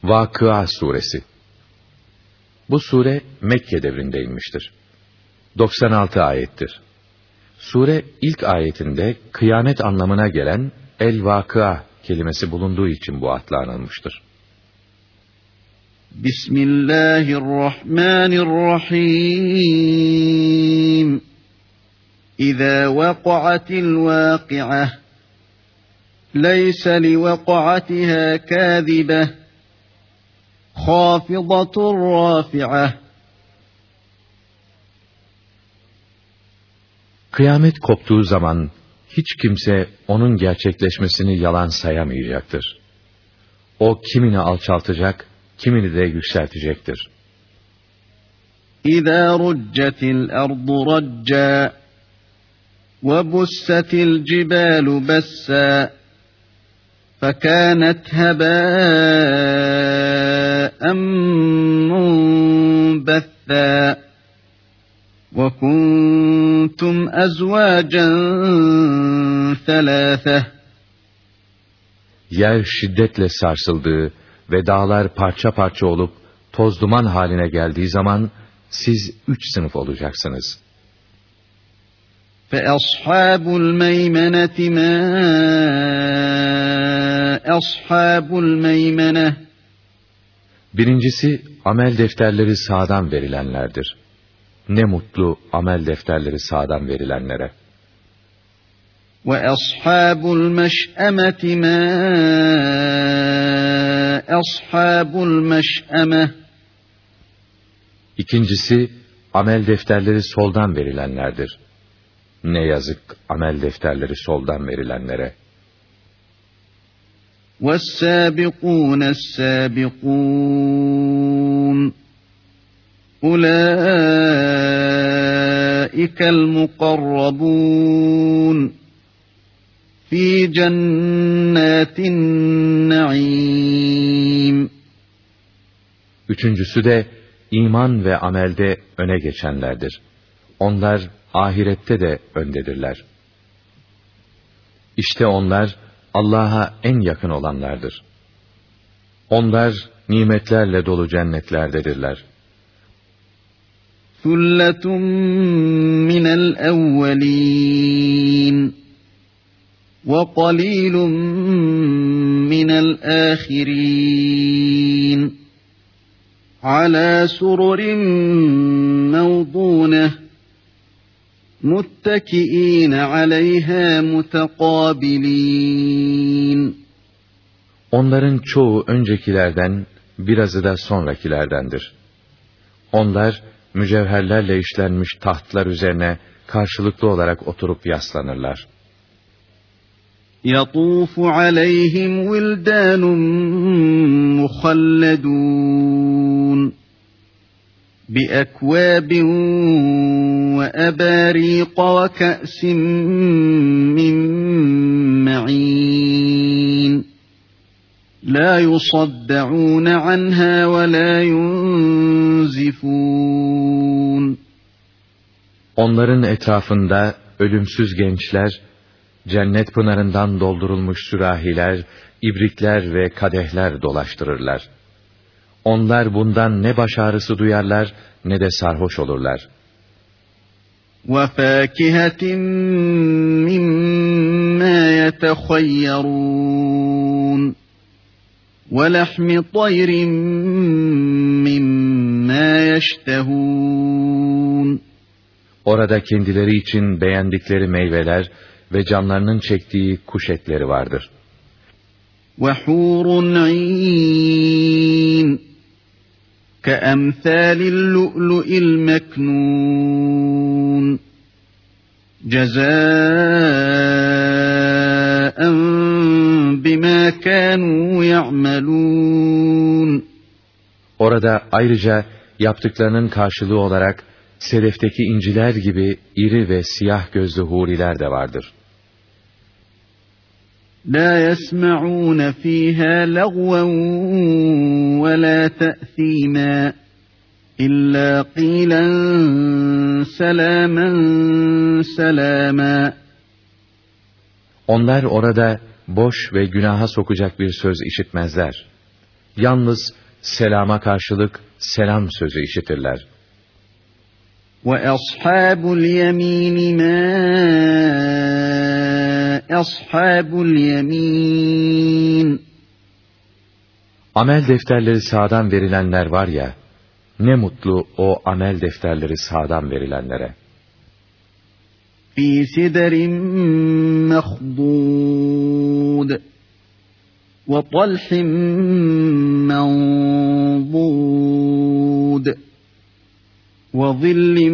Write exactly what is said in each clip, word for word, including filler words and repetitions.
Vakıa Suresi. Bu sure Mekke devrinde inmiştir. doksan altı ayettir. Sure ilk ayetinde kıyamet anlamına gelen el-Vakıa kelimesi bulunduğu için bu adla anılmıştır. Bismillahirrahmanirrahim. İzâ vaka'atil vâki'ah. Leyse li vaka'atiha kâzibeh. Khâfidatur râfi'ah. Kıyamet koptuğu zaman hiç kimse onun gerçekleşmesini yalan sayamayacaktır. O kimini alçaltacak, kimini de yükseltecektir. İzâ ruccetil ardu raccâ ve bussetil cibâlu bessâ fekânet hebâen munbethâ ve kuntum ezvâcen thelâtheh. Yer şiddetle sarsıldığı ve dağlar parça parça olup toz duman haline geldiği zaman siz üç sınıf olacaksınız. فَأَصْحَابُ الْمَيْمَنَةِ مَا أَصْحَابُ الْمَيْمَنَةِ. Birincisi amel defterleri sağdan verilenlerdir. Ne mutlu amel defterleri sağdan verilenlere. وَأَصْحَابُ الْمَشْأَمَةِ مَا أَصْحَابُ الْمَشْأَمَةِ. İkincisi amel defterleri soldan verilenlerdir. Ne yazık amel defterleri soldan verilenlere. وَالسَّابِقُونَ السَّابِقُونَ أُولَٰئِكَ الْمُقَرَّبُونَ فِي جَنَّاتِ النَّعِيمِ. Üçüncüsü de iman ve amelde öne geçenlerdir. Onlar ahirette de öndedirler. İşte onlar Allah'a en yakın olanlardır. Onlar nimetlerle dolu cennetlerdedirler. ثُلَّةٌ مِّنَ الْأَوَّلِينَ وَقَلِيلٌ مِّنَ الْآخِرِينَ عَلَى سُرُرٍ مَوْضُونَةٍ مُتَّكِئِينَ عَلَيْهَا مُتَقَابِلِينَ. Onların çoğu öncekilerden, birazı da sonrakilerdendir. Onlar mücevherlerle işlenmiş tahtlar üzerine karşılıklı olarak oturup yaslanırlar. يَطُوفُ عَلَيْهِمْ وِلْدَانٌ مُخَلَّدُونَ بِأَكْوَابٍ وَأَبَارِيقَ وَكَأْسٍ مِّن مَّعِينٍ لَا يُصَدَّعُونَ عَنْهَا وَلَا يُنزِفُونَ. Onların etrafında ölümsüz gençler, cennet pınarından doldurulmuş sürahiler, ibrikler ve kadehler dolaştırırlar. Onlar bundan ne baş ağrısı duyarlar, ne de sarhoş olurlar. وَفَاكِهَةٍ مِّمَّا يَتَخَيَّرُونَ وَلَحْمِ طَيْرٍ مِّمَّا يَشْتَهُونَ. Orada kendileri için beğendikleri meyveler ve canlarının çektiği kuş etleri vardır. وَحُورٌ عِينٌ كَأَمْثَالِ اللُّؤْلُؤِ الْمَكْنُونِ جَزَاءً بِمَا كَانُوا يَعْمَلُونَ. Orada ayrıca yaptıklarının karşılığı olarak sedefteki inciler gibi iri ve siyah gözlü huriler de vardır. لَا يَسْمَعُونَ فِيهَا لَغْوًا وَلَا تَأْثِيمًا إِلَّا قِيلًا سَلَامًا سَلَامًا. Onlar orada boş ve günaha sokacak bir söz işitmezler. yalnız selama karşılık selam sözü işitirler. وَأَصْحَابُ الْيَمِينِ مَا أَصْحَابُ الْيَمِينِ Amel defterleri sağdan verilenler var ya, ne mutlu o amel defterleri sağdan verilenlere. فِي سِدَرٍ مَخْضُودٍ وَطَلْحٍ مَّنضُودٍ وَظِلٍّ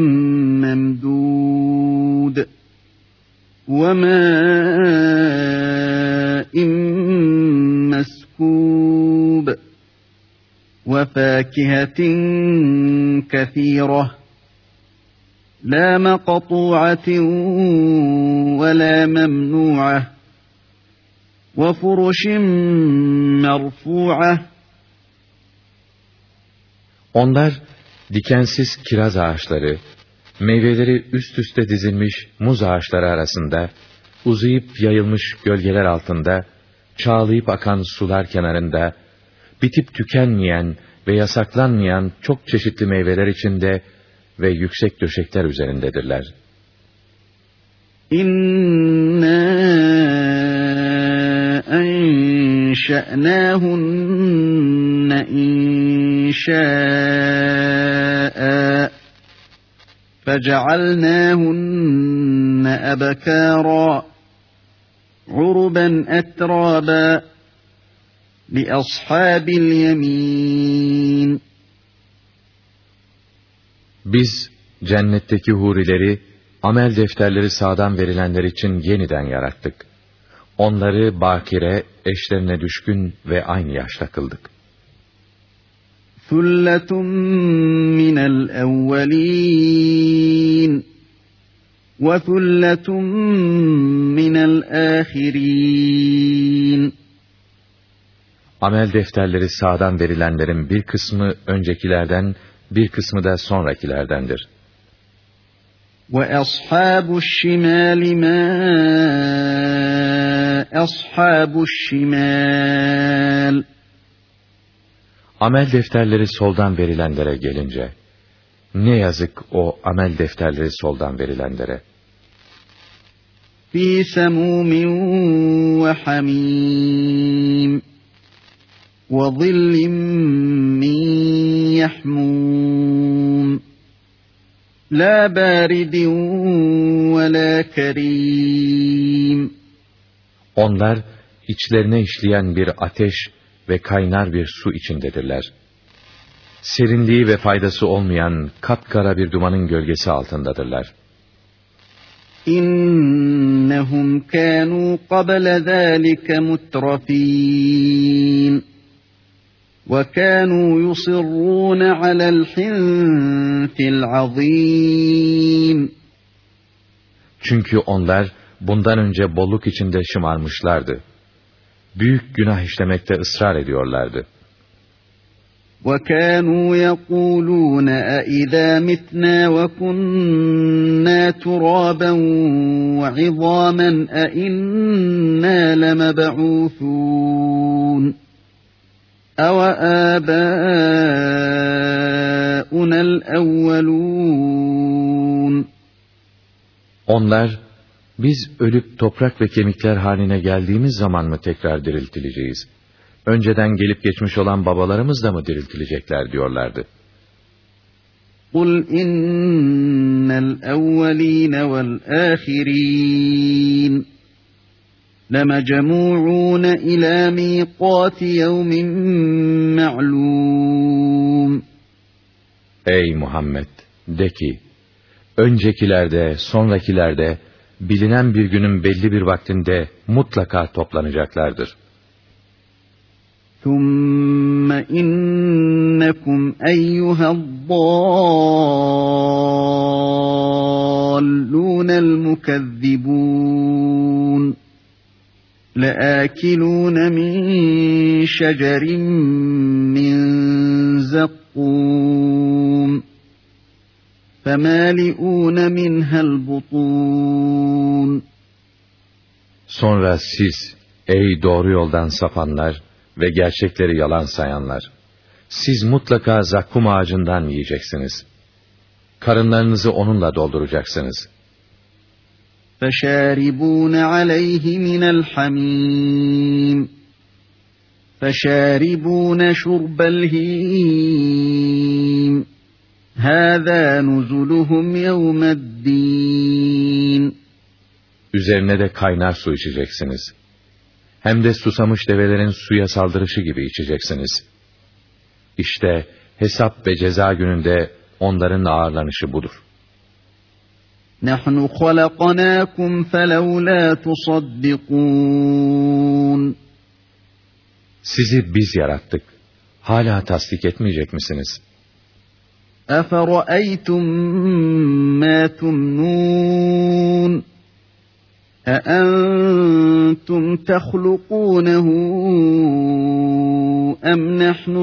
مَّمْدُودٍ وَمَاءٍ مَّسْكُوبٍ وَفَاكِهَةٍ كَثِيرَةٍ لَا مَقْطُوعَةٍ وَلَا مَمْنُوعَةٍ وَفُرُشٍ مَّرْفُوعَةٍ Onlar dikensiz kiraz ağaçları, meyveleri üst üste dizilmiş muz ağaçları arasında, uzayıp yayılmış gölgeler altında, çağlayıp akan sular kenarında, bitip tükenmeyen ve yasaklanmayan çok çeşitli meyveler içinde ve yüksek döşekler üzerindedirler. İnna enşe'nâhunne inşâ'a fecealnâhunne ebekârâ uruben etrâbâ li ashabil yemîn. Biz cennetteki hurileri, amel defterleri sağdan verilenler için yeniden yarattık. Onları bakire, eşlerine düşkün ve aynı yaşta kıldık. Thulletun minel evvelin ve thulletun minel ahirin. Amel defterleri sağdan verilenlerin bir kısmı öncekilerden, bir kısmı da sonrakilerdendir. وَأَصْحَابُ الشِّمَالِ مَا أَصْحَابُ الشِّمَالِ Amel defterleri soldan verilenlere gelince, ne yazık o amel defterleri soldan verilenlere. فِي سَمُومٍ وَحَمِيمٍ وَظِلٍّ مِّن يَحْمُومٍ لَا بَارِدٍ وَلَا كَرِيمٍ Onlar, içlerine işleyen bir ateş ve kaynar bir su içindedirler. Serinliği ve faydası olmayan kapkara bir dumanın gölgesi altındadırlar. İnnehum kânû qabla zâlike mutrafîn. وَكَانُوا يُصِرُّونَ عَلَى الْحِنْثِ الْعَظِيمِ Çünkü onlar bundan önce bolluk içinde şımarmışlardı. Büyük günah işlemekte ısrar ediyorlardı. وَكَانُوا يَقُولُونَ أَإِذَا مِتْنَا وَكُنَّا تُرَابًا وَعِظَامًا أَإِنَّا لَمَبْعُوثُونَ أَوَآبَاؤُنَا الْأَوَّلُونَ Onlar, biz ölüp toprak ve kemikler haline geldiğimiz zaman mı tekrar diriltileceğiz? Önceden gelip geçmiş olan babalarımız da mı diriltilecekler diyorlardı. قُلْ إِنَّ الْأَوَّلِينَ وَالْآخِرِينَ لَمَجْمُوعُونَ إِلَى مِيقَاتِ يَوْمٍ مَّعْلُومٍ Ey Muhammed! De ki, öncekilerde, sonrakilerde, bilinen bir günün belli bir vaktinde mutlaka toplanacaklardır. ثُمَّ إِنَّكُمْ أَيُّهَا الضَّالُّونَ الْمُكَذِّبُونَ لَآكِلُونَ مِنْ شَجَرٍ مِّنْ زَقُّومٍ فَمَالِئُونَ مِنْهَا الْبُطُونَ Sonra siz, ey doğru yoldan sapanlar, ve gerçekleri yalan sayanlar! Siz mutlaka zakkum ağacından yiyeceksiniz. Karınlarınızı onunla dolduracaksınız. فَشَارِبُونَ عَلَيْهِ مِنَ الْحَمِيمِ فَشَارِبُونَ شُرْبَ الْهِيمِ هَذَا نُزُلُهُمْ يَوْمَ الدِّينِ Üzerine de kaynar su içeceksiniz. Hem de susamış develerin suya saldırışı gibi içeceksiniz. İşte hesap ve ceza gününde onların ağırlanışı budur. نَحْنُ خَلَقْنَاكُمْ فَلَوْلَا تُصَدِّقُونَ Sizi biz yarattık. Hala tasdik etmeyecek misiniz? أَفَرَأَيْتُمْ مَا تُمْنُونَ أَأَنْتُمْ تَخْلُقُونَهُ أَمْ نَحْنُ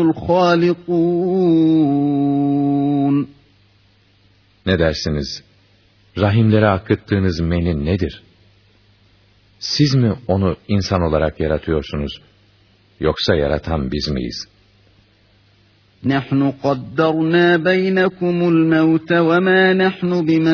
الْخَالِقُونَ Ne dersiniz? Rahimlere akıttığınız meni nedir? Siz mi onu insan olarak yaratıyorsunuz? Yoksa yaratan biz miyiz? نَحْنُ قَدَّرْنَا بَيْنَكُمُ الْمَوْتَ وَمَا نَحْنُ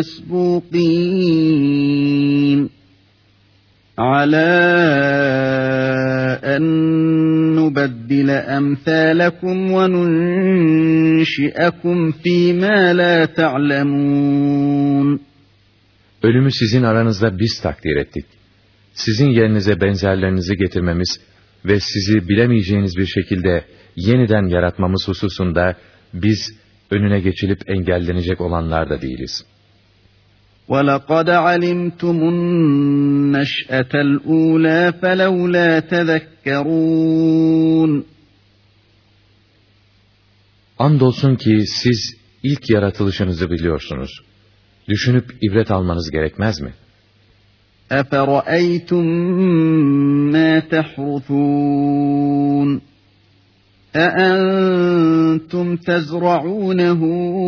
بِمَسْبُوقِينَ عَلَى أَن نُّبَدِّلَ أَمْثَالَكُمْ وَنُنشِئَكُمْ فِي مَا لَا تَعْلَمُونَ Ölümü sizin aranızda biz takdir ettik. Sizin yerinize benzerlerinizi getirmemiz ve sizi bilemeyeceğiniz bir şekilde yeniden yaratmamız hususunda biz önüne geçilip engellenecek olanlar da değiliz. وَلَقَدْ عَلِمْتُمُ النَّشْأَةَ الْأُولَى فَلَوْلَا تَذَكَّرُونَ Andolsun ki siz ilk yaratılışınızı biliyorsunuz. Düşünüp ibret almanız gerekmez mi? أَفَرَأَيْتُمْ مَا تَحْرُثُونَ أَأَنْتُمْ تَزْرَعُونَهُ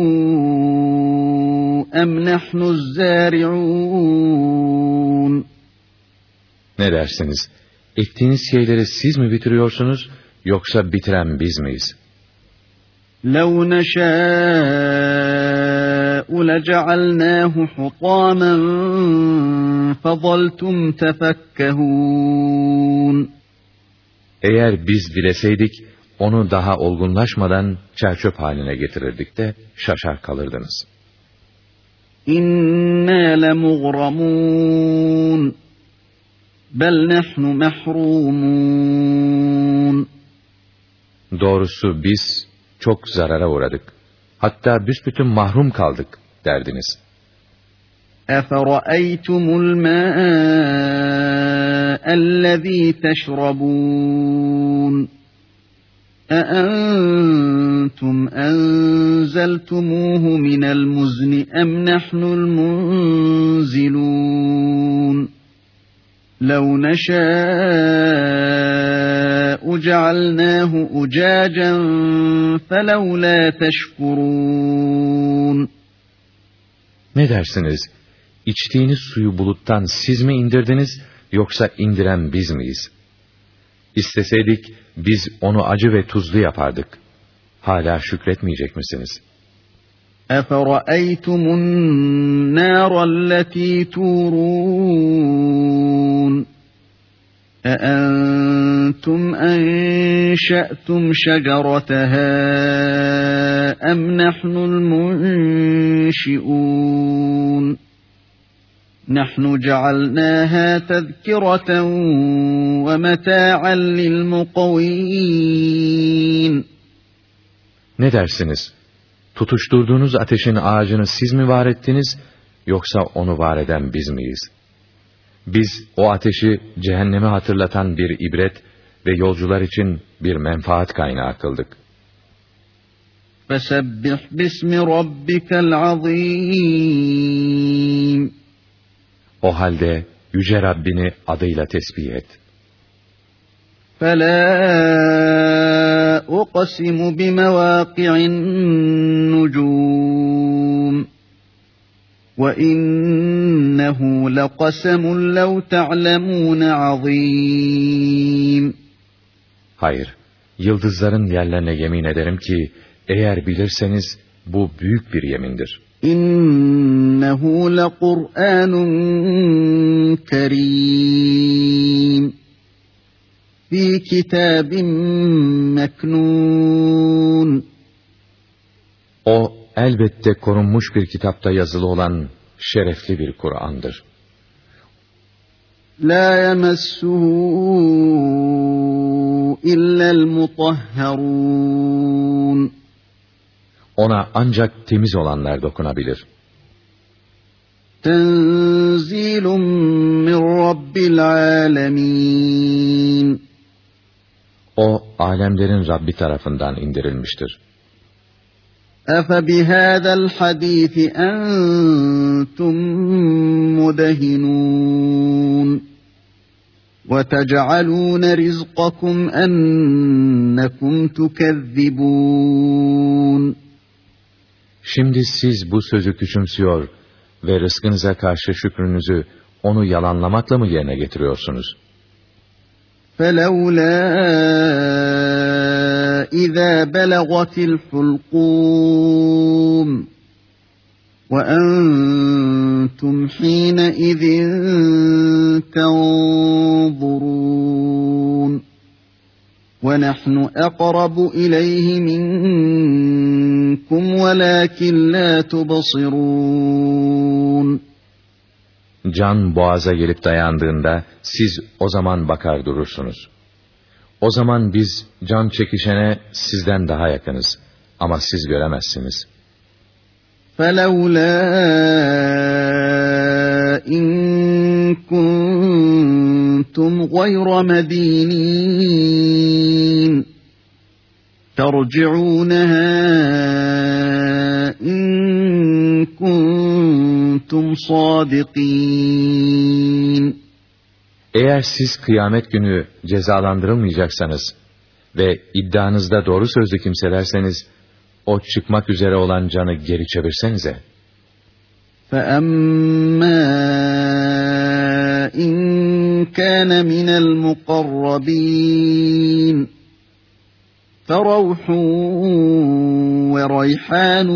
أَمْ نَحْنُ الزَّارِعُونَ Ne dersiniz? Ektiğiniz şeyleri siz mi bitiriyorsunuz, yoksa bitiren biz miyiz? لَوْ نَشَاءُ لَجَعَلْنَاهُ حُطَامًا فَظَلْتُمْ تَفَكَّهُونَ Eğer biz dileseydik, onu daha olgunlaşmadan çerçöp haline getirirdik de şaşar kalırdınız. İnna lemughramun bel nahnu mahrumun Doğrusu biz çok zarara uğradık. Hatta büsbütün mahrum kaldık derdiniz. Efera'eytumul mâ'ellezî teşrabûn أأنتم أنزلتموه من المزن أم نحن المنزلون لو نشاء جعلناه أجاجا فلولا تشكرون Ne dersiniz? İçtiğiniz suyu buluttan siz mi indirdiniz, yoksa indiren biz miyiz? İsteseydik biz onu acı ve tuzlu yapardık. Hala şükretmeyecek misiniz? اَفَرَأَيْتُمُ النَّارَ الَّتِي تُورُونَ أَأَنْتُمْ أَنْشَأْتُمْ شَجَرَتَهَا أَمْ نَحْنُ الْمُنْشِئُونَ نَحْنُ جَعَلْنَاهَا تَذْكِرَةً وَمَتَاعًا لِلْمُقْوِينَ Ne dersiniz? Tutuşturduğunuz ateşin ağacını siz mi var ettiniz, yoksa onu var eden biz miyiz? Biz o ateşi cehennemi hatırlatan bir ibret ve yolcular için bir menfaat kaynağı kıldık. فَسَبِّحْ بِاسْمِ رَبِّكَ الْعَظِيمِ O halde Yüce Rabbini adıyla tesbih et. فَلَا أُقْسِمُ بِمَوَاقِعِ النُّجُومِ وَإِنَّهُ لَقَسَمٌ لَوْ تَعْلَمُونَ عَظِيمٌ Hayır, yıldızların yerlerine yemin ederim ki, eğer bilirseniz, bu büyük bir yemindir. İnnehu lekur'anun kerim. Fi kitabin meknun. O, elbette korunmuş bir kitapta yazılı olan şerefli bir Kur'an'dır. La yemessuhu illel mutahharun. Ona ancak temiz olanlar dokunabilir. Tenzilun min Rabbil alemin. O, alemlerin Rabbi tarafından indirilmiştir. Efe bihâzel hadîfi entum mudehinûn. Ve tec'alûne rizqakum ennekum tukezzibûn. Şimdi siz bu sözü küçümsüyor ve rızkınıza karşı şükrünüzü onu yalanlamakla mı yerine getiriyorsunuz? فَلَوْلَا إِذَا بَلَغَتِ الْحُلْقُومَ وَأَنْتُمْ حِينَئِذٍ تَنْظُرُونَ وَنَحْنُ أَقْرَبُ إِلَيْهِ مِنْكُمْ وَلَكِنْ لَا تُبْصِرُونَ. Can boğaza gelip dayandığında siz o zaman bakar durursunuz. O zaman biz can çekişene sizden daha yakınız ama siz göremezsiniz. فَلَوْلَا إِن كُنتُمْ غَيْرَ مَدِينِينَ تَرْجِعُونَهَا إِن كُنتُمْ صَادِقِينَ. Eğer siz kıyamet günü cezalandırılmayacaksanız ve iddianızda doğru sözlü kimselerseniz, o çıkmak üzere olan canı geri çevirsenize. فَأَمَّا إِن كَانَ مِنَ الْمُقَرَّبِينَ فَرَوْحٌ وَرَيْحَانٌ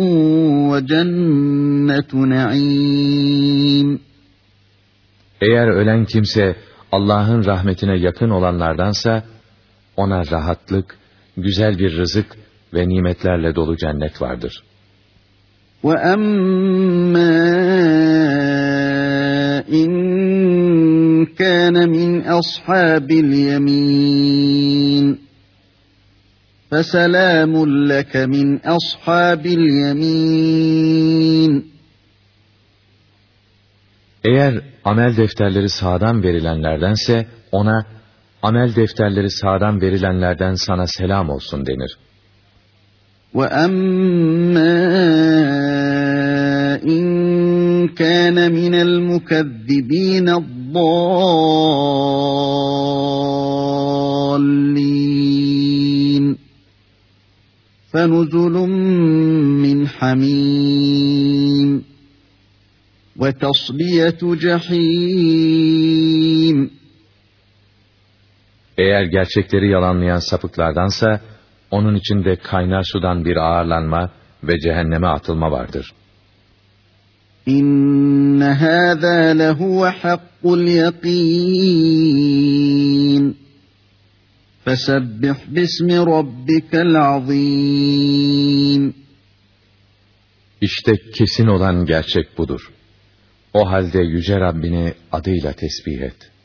وَجَنَّةُ نَعِيمٍ. Eğer ölen kimse Allah'ın rahmetine yakın olanlardansa, ona rahatlık, güzel bir rızık ve nimetlerle dolu cennet vardır. وَأَمَّا إِن كَانَ مِنْ أَصْحَابِ الْيَمِينِ فَسَلَامٌ لَكَ مِنْ أَصْحَابِ الْيَمِينِ. Eğer amel defterleri sağdan verilenlerdense, ona, amel defterleri sağdan verilenlerden sana selam olsun denir. وَأَمَّا إِن كَانَ مِنَ الْمُكَذِّبِينَ الضَّالِّينَ فَنُزُلٌ مِّنْ حَمِيمٍ وَتَصْلِيَةُ جَحِيمٍ. Eğer gerçekleri yalanlayan sapıklardansa, onun içinde kaynar sudan bir ağırlanma ve cehenneme atılma vardır. İnne hâzâ lehuve hakkul yakîn. Fesebbih bismi rabbikel azîm. İşte kesin olan gerçek budur. O halde Yüce Rabbini adıyla tesbih et.